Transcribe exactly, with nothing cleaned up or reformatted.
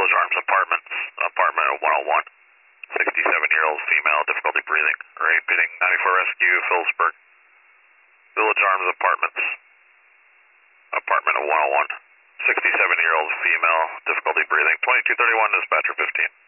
Village Arms Apartments, apartment at one oh one. sixty-seven-year-old female, difficulty breathing. Repeating, ninety-four Rescue, Phillipsburg. Village Arms Apartments, apartment at one oh one. sixty-seven-year-old female, difficulty breathing. twenty-two thirty-one, dispatcher fifteen.